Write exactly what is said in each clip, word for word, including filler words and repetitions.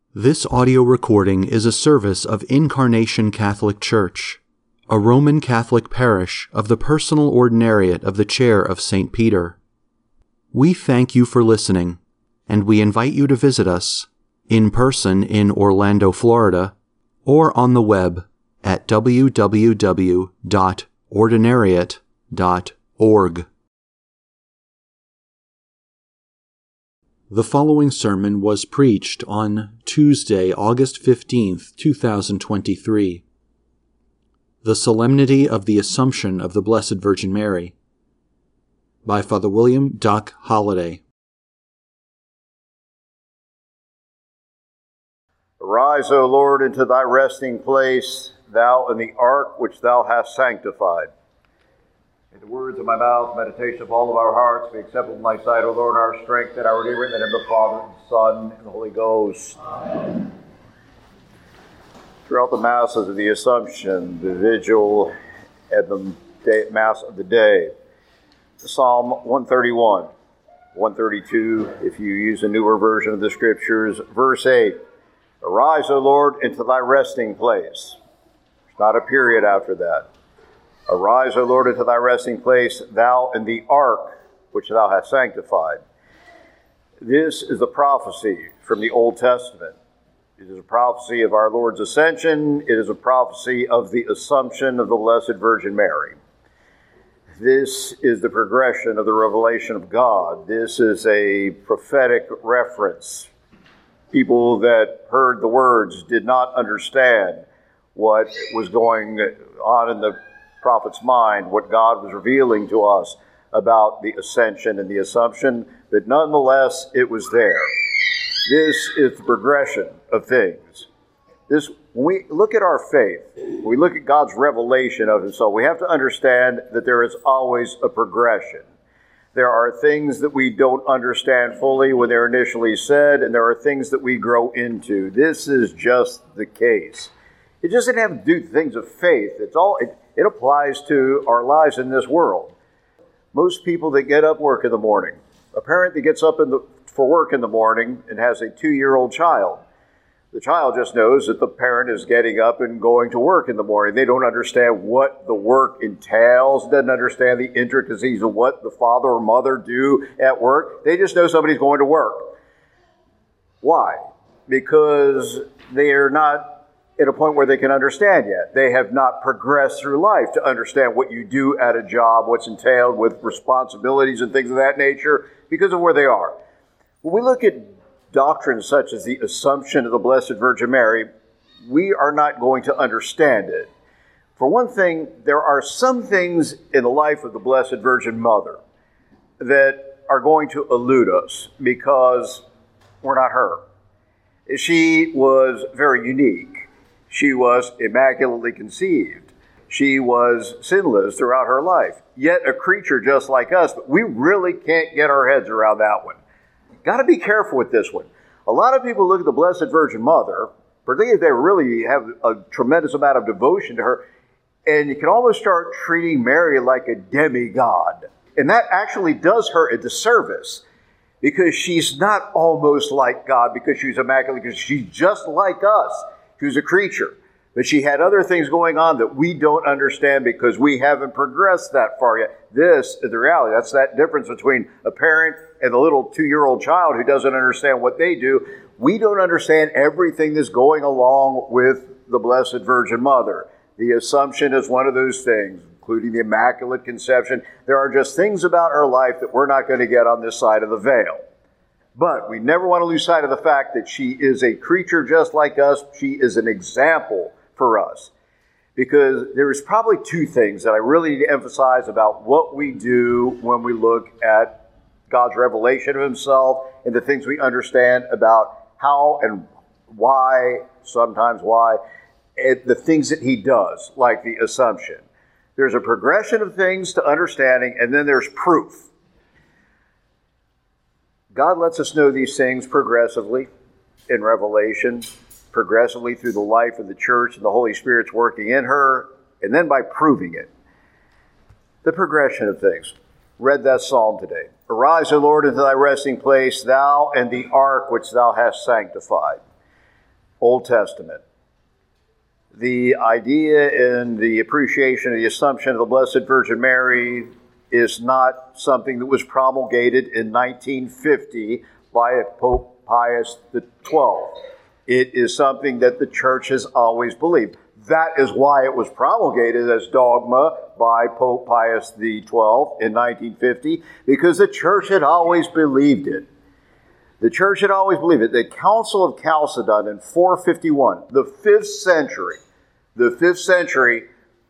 This audio recording is a service of Incarnation Catholic Church, a Roman Catholic parish of the Personal Ordinariate of the Chair of Saint Peter. We thank you for listening, and we invite you to visit us in person in Orlando, Florida, or on the web at w w w dot ordinariate dot org. The following sermon was preached on Tuesday, August fifteenth, two thousand twenty-three. The Solemnity of the Assumption of the Blessed Virgin Mary, by Father William Duck Holliday. Arise, O Lord, into thy resting place, thou in the ark which thou hast sanctified. May the words of my mouth, meditation of all of our hearts, be acceptable in thy sight, O Lord, our strength and our Redeemer, in the name of the Father, and the Son, and the Holy Ghost. Amen. Throughout the Masses of the Assumption, the Vigil, and the day, Mass of the day, Psalm one thirty-one, one thirty-two, if you use a newer version of the Scriptures, verse eight, Arise, O Lord, into thy resting place. There's not a period after that. Arise, O Lord, into thy resting place, thou in the ark which thou hast sanctified. This is a prophecy from the Old Testament. It is a prophecy of our Lord's ascension. It is a prophecy of the Assumption of the Blessed Virgin Mary. This is the progression of the revelation of God. This is a prophetic reference. People that heard the words did not understand what was going on in the prophet's mind, what God was revealing to us about the ascension and the assumption, but nonetheless it was there. This is the progression of things. This, when we look at our faith, when we look at God's revelation of himself, we have to understand that there is always a progression. There are things that we don't understand fully when they're initially said, and there are things that we grow into. This is just the case. It doesn't have to do with things of faith. It's all it, it applies to our lives in this world. Most people that get up work in the morning, a parent that gets up in the, for work in the morning and has a two-year-old child, the child just knows that the parent is getting up and going to work in the morning. They don't understand what the work entails, doesn't understand the intricacies of what the father or mother do at work. They just know somebody's going to work. Why? Because they are not at a point where they can understand yet. They have not progressed through life to understand what you do at a job, what's entailed with responsibilities and things of that nature, because of where they are. When we look at doctrines such as the Assumption of the Blessed Virgin Mary, we are not going to understand it. For one thing, there are some things in the life of the Blessed Virgin Mother that are going to elude us because we're not her. She was very unique. She was immaculately conceived. She was sinless throughout her life, yet a creature just like us, but we really can't get our heads around that one. Got to be careful with this one. A lot of people look at the Blessed Virgin Mother, particularly if they really have a tremendous amount of devotion to her, and you can almost start treating Mary like a demigod. And that actually does her a disservice, because she's not almost like God because she's immaculate, because she's just like us. She was a creature, but she had other things going on that we don't understand because we haven't progressed that far yet. This is the reality. That's that difference between a parent and the little two-year-old child who doesn't understand what they do. We don't understand everything that's going along with the Blessed Virgin Mother. The Assumption is one of those things, including the Immaculate Conception. There are just things about her life that we're not going to get on this side of the veil. But we never want to lose sight of the fact that she is a creature just like us. She is an example for us. Because there is probably two things that I really need to emphasize about what we do when we look at God's revelation of himself and the things we understand about how and why, sometimes why, and the things that he does, like the Assumption. There's a progression of things to understanding, and then there's proof. God lets us know these things progressively in Revelation, progressively through the life of the church and the Holy Spirit's working in her, and then by proving it. The progression of things. Read that psalm today. Arise, O Lord, into thy resting place, thou and the ark which thou hast sanctified. Old Testament. The idea and the appreciation of the Assumption of the Blessed Virgin Mary is not something that was promulgated in nineteen fifty by Pope Pius the twelfth. It is something that the Church has always believed. That is why it was promulgated as dogma by Pope Pius the twelfth in nineteen fifty, because the Church had always believed it. The Church had always believed it. The Council of Chalcedon in four fifty-one, the fifth century, the fifth century,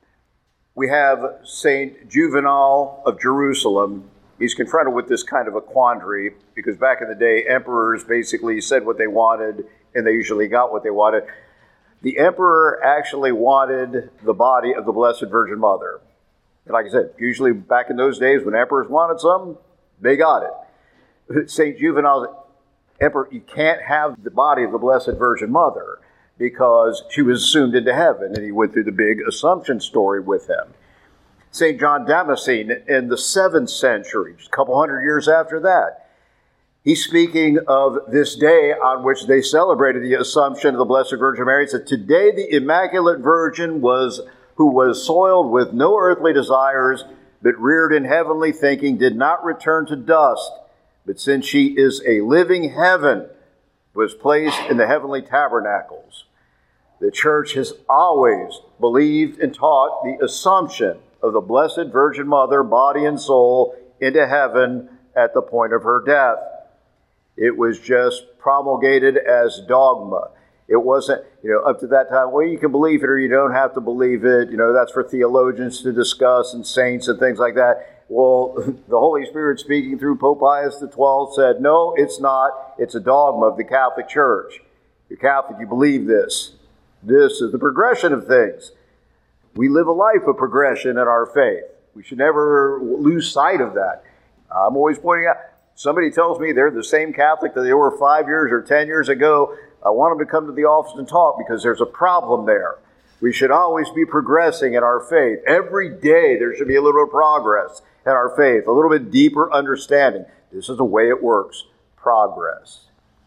we have Saint Juvenal of Jerusalem. He's confronted with this kind of a quandary because back in the day, emperors basically said what they wanted and they usually got what they wanted. The emperor actually wanted the body of the Blessed Virgin Mother. And like I said, usually back in those days when emperors wanted something, they got it. Saint Juvenal, emperor, you can't have the body of the Blessed Virgin Mother because she was assumed into heaven, and he went through the big Assumption story with him. Saint John Damascene in the seventh century, just a couple hundred years after that, he's speaking of this day on which they celebrated the Assumption of the Blessed Virgin Mary. He said, "Today the Immaculate Virgin was, who was soiled with no earthly desires, but reared in heavenly thinking, did not return to dust, but since she is a living heaven, was placed in the heavenly tabernacles." The Church has always believed and taught the Assumption of the Blessed Virgin Mother, body and soul, into heaven at the point of her death. It was just promulgated as dogma. It wasn't, you know, up to that time, well, you can believe it or you don't have to believe it. You know, that's for theologians to discuss and saints and things like that. Well, the Holy Spirit speaking through Pope Pius the twelfth said, no, it's not. It's a dogma of the Catholic Church. You're Catholic, you believe this. This is the progression of things. We live a life of progression in our faith. We should never lose sight of that. I'm always pointing out, somebody tells me they're the same Catholic that they were five years or ten years ago. I want them to come to the office and talk because there's a problem there. We should always be progressing in our faith. Every day there should be a little bit of progress in our faith, a little bit deeper understanding. This is the way it works, progress.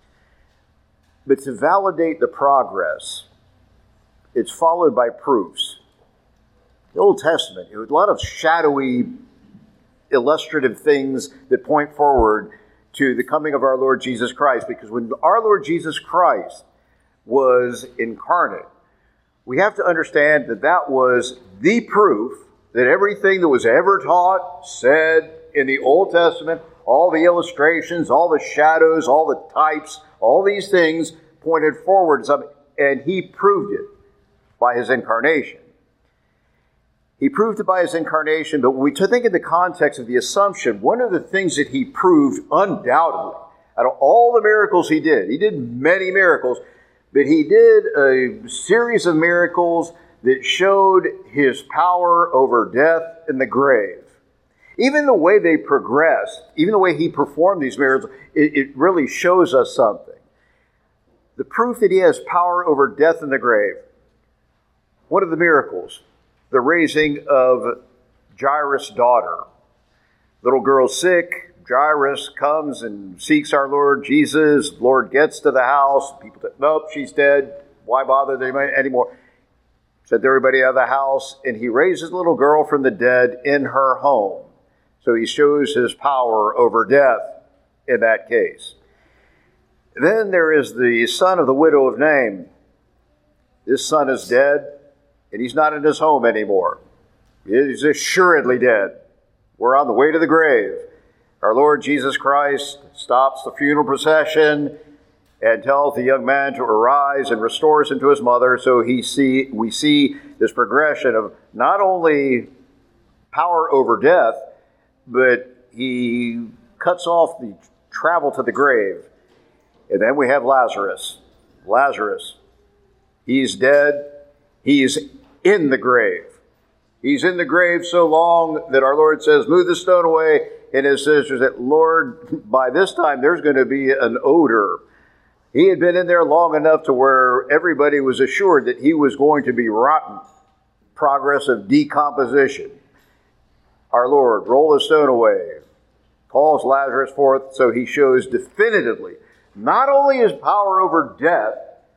But to validate the progress, it's followed by proofs. The Old Testament, it was a lot of shadowy, illustrative things that point forward to the coming of our Lord Jesus Christ. Because when our Lord Jesus Christ was incarnate, we have to understand that that was the proof that everything that was ever taught, said in the Old Testament, all the illustrations, all the shadows, all the types, all these things pointed forward to something, and he proved it by his incarnation. He proved it by his incarnation, but when we think in the context of the Assumption, one of the things that he proved undoubtedly, out of all the miracles he did, he did many miracles, but he did a series of miracles that showed his power over death and the grave. Even the way they progressed, even the way he performed these miracles, it, it really shows us something. The proof that he has power over death and the grave. What are the miracles? The raising of Jairus' daughter. Little girl sick. Jairus comes and seeks our Lord Jesus. Lord gets to the house. People say, nope, she's dead. Why bother them anymore? Sent everybody out of the house. And he raises the little girl from the dead in her home. So he shows his power over death in that case. Then there is the son of the widow of Nain. This son is dead. And he's not in his home anymore. He's assuredly dead. We're on the way to the grave. Our Lord Jesus Christ stops the funeral procession and tells the young man to arise and restores him to his mother. So he see we see this progression of not only power over death, but he cuts off the travel to the grave. And then we have Lazarus. Lazarus, he's dead. He's in the grave. He's in the grave so long that our Lord says, move the stone away. And his sisters said, Lord, by this time there's going to be an odor. He had been in there long enough to where everybody was assured that he was going to be rotten. Progress of decomposition. Our Lord, roll the stone away. Calls Lazarus forth, so he shows definitively not only his power over death,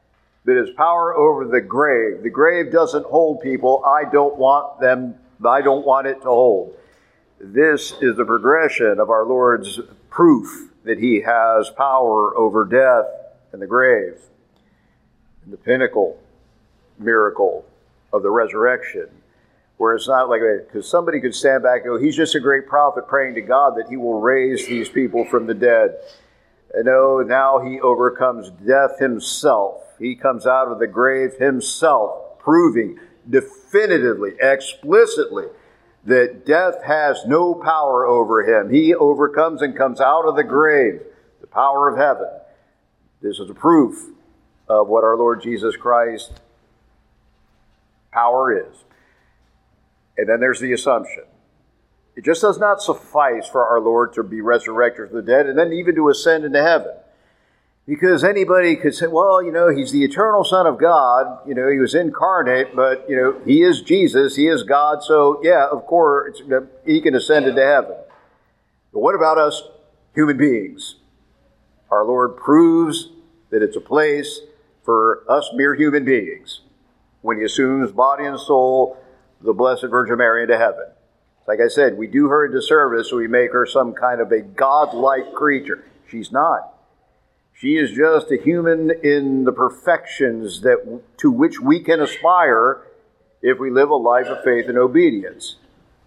but his power over the grave. The grave doesn't hold people. I don't want them, I don't want it to hold. This is the progression of our Lord's proof that he has power over death and the grave. And the pinnacle miracle of the resurrection, where it's not like, because somebody could stand back and go, he's just a great prophet praying to God that he will raise these people from the dead. And no, now he overcomes death himself. He comes out of the grave himself, proving definitively, explicitly, that death has no power over him. He overcomes and comes out of the grave, the power of heaven. This is a proof of what our Lord Jesus Christ's power is. And then there's the assumption. It just does not suffice for our Lord to be resurrected from the dead and then even to ascend into heaven. Because anybody could say, well, you know, he's the eternal Son of God. You know, he was incarnate, but, you know, he is Jesus. He is God. So, yeah, of course, he can ascend into heaven. But what about us human beings? Our Lord proves that it's a place for us mere human beings when he assumes body and soul, the Blessed Virgin Mary, into heaven. Like I said, we do her a disservice, so we make her some kind of a godlike creature. She's not. She is just a human in the perfections that to which we can aspire if we live a life of faith and obedience.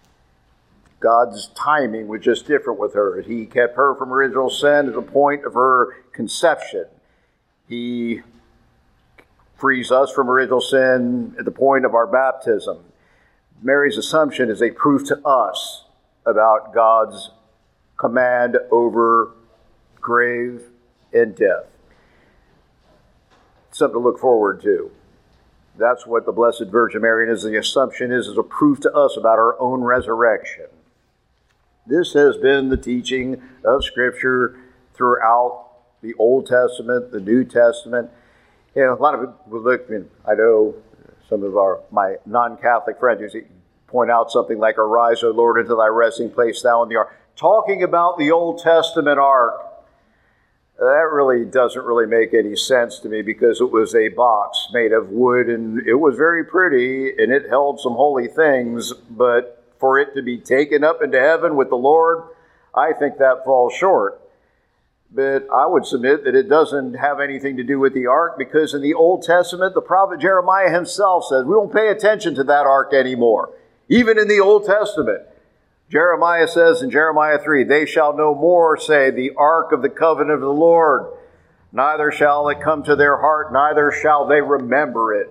God's timing was just different with her. He kept her from original sin at the point of her conception. He frees us from original sin at the point of our baptism. Mary's assumption is a proof to us about God's command over grave and death. Something to look forward to. That's what the Blessed Virgin Mary is. The assumption is, is a proof to us about our own resurrection. This has been the teaching of Scripture throughout the Old Testament, the New Testament. You know, a lot of people look, I mean, I know some of our my non-Catholic friends usually point out something like, "Arise, O Lord, into thy resting place, thou in the ark." Talking about the Old Testament ark. That really doesn't really make any sense to me, because it was a box made of wood and it was very pretty and it held some holy things, but for it to be taken up into heaven with the Lord, I think that falls short. But I would submit that it doesn't have anything to do with the ark, because in the Old Testament, the prophet Jeremiah himself says, we don't pay attention to that ark anymore. Even in the Old Testament. Jeremiah says in Jeremiah three, they shall no more say the ark of the covenant of the Lord, neither shall it come to their heart, neither shall they remember it.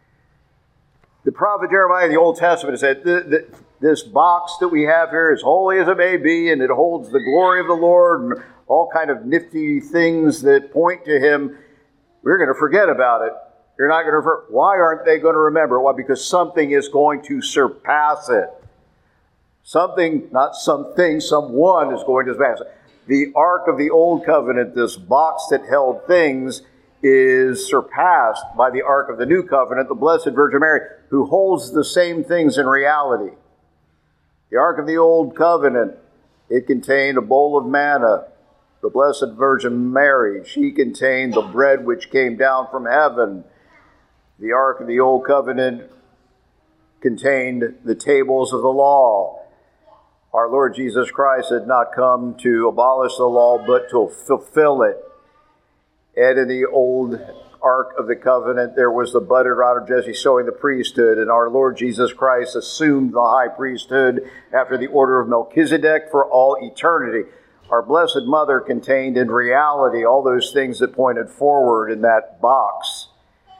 The prophet Jeremiah in the Old Testament said, this box that we have here, as holy as it may be, and it holds the glory of the Lord and all kind of nifty things that point to him, we're going to forget about it. You're not going to refer. Why aren't they going to remember? Why? Because something is going to surpass it. Something, not something, someone is going to surpass it. The Ark of the Old Covenant, this box that held things, is surpassed by the Ark of the New Covenant, the Blessed Virgin Mary, who holds the same things in reality. The Ark of the Old Covenant, it contained a bowl of manna. The Blessed Virgin Mary, she contained the bread which came down from heaven. The Ark of the Old Covenant contained the tables of the law. Our Lord Jesus Christ had not come to abolish the law, but to fulfill it. And in the old Ark of the Covenant, there was the budded rod of Jesse showing the priesthood, and our Lord Jesus Christ assumed the high priesthood after the order of Melchizedek for all eternity. Our Blessed Mother contained in reality all those things that pointed forward in that box.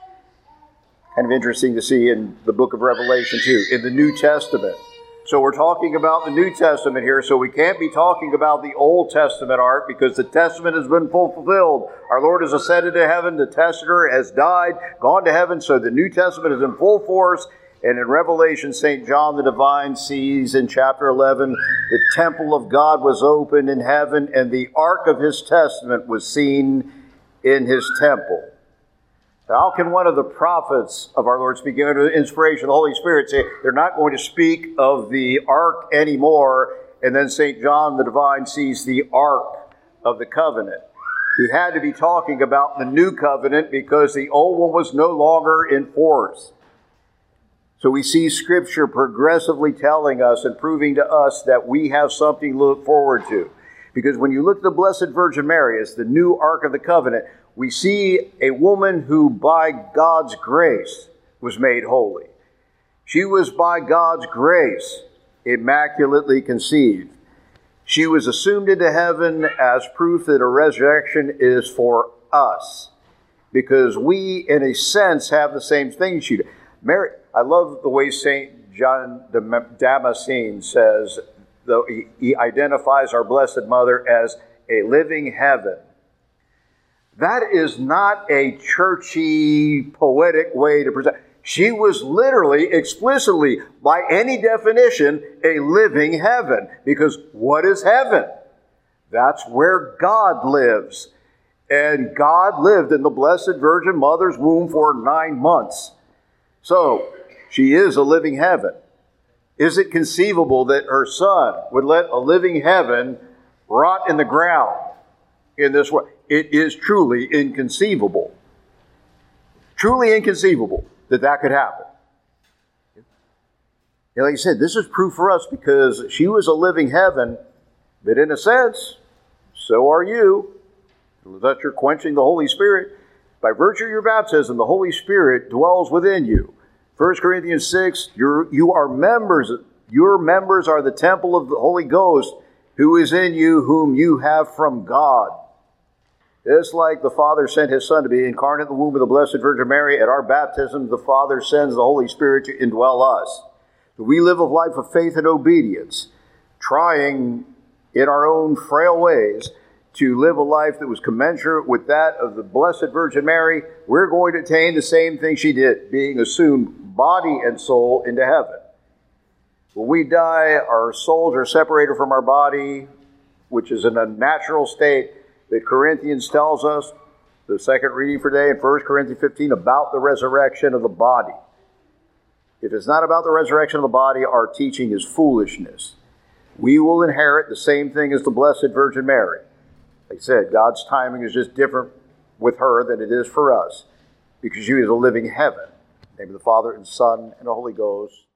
Kind of interesting to see in the book of Revelation too, in the New Testament. So we're talking about the New Testament here, so we can't be talking about the Old Testament ark, because the Testament has been fulfilled. Our Lord has ascended to heaven, the testator has died, gone to heaven, so the New Testament is in full force. And in Revelation, Saint John the Divine sees in chapter eleven, the temple of God was opened in heaven, and the ark of his testament was seen in his temple. How can one of the prophets of our Lord, speaking under the inspiration of the Holy Spirit, say they're not going to speak of the ark anymore, and then Saint John the Divine sees the ark of the covenant? He had to be talking about the new covenant because the old one was no longer in force. So we see Scripture progressively telling us and proving to us that we have something to look forward to. Because when you look at the Blessed Virgin Mary as the new Ark of the Covenant, we see a woman who by God's grace was made holy. She was by God's grace immaculately conceived. She was assumed into heaven as proof that a resurrection is for us. Because we, in a sense, have the same thing she did. Mary, I love the way Saint John Damascene says, though he, he identifies our Blessed Mother as a living heaven. That is not a churchy, poetic way to present. She was literally, explicitly, by any definition, a living heaven. Because what is heaven? That's where God lives. And God lived in the Blessed Virgin Mother's womb for nine months. So, she is a living heaven. Is it conceivable that her Son would let a living heaven rot in the ground in this way? It is truly inconceivable. Truly inconceivable that that could happen. And like I said, this is proof for us because she was a living heaven, but in a sense, so are you. That you're quenching the Holy Spirit. By virtue of your baptism, the Holy Spirit dwells within you. First Corinthians six, you're, you are members. Your members are the temple of the Holy Ghost, who is in you, whom you have from God. It's like the Father sent His Son to be incarnate in the womb of the Blessed Virgin Mary. At our baptism, the Father sends the Holy Spirit to indwell us. We live a life of faith and obedience, trying in our own frail ways to live a life that was commensurate with that of the Blessed Virgin Mary. We're going to attain the same thing she did, being assumed body and soul into heaven. When we die, our souls are separated from our body, which is in a natural state that Corinthians tells us, the second reading for today in First Corinthians fifteen, about the resurrection of the body. If it's not about the resurrection of the body, our teaching is foolishness. We will inherit the same thing as the Blessed Virgin Mary. Like I said, God's timing is just different with her than it is for us, because she is a living heaven. In the name of the Father, and Son, and the Holy Ghost.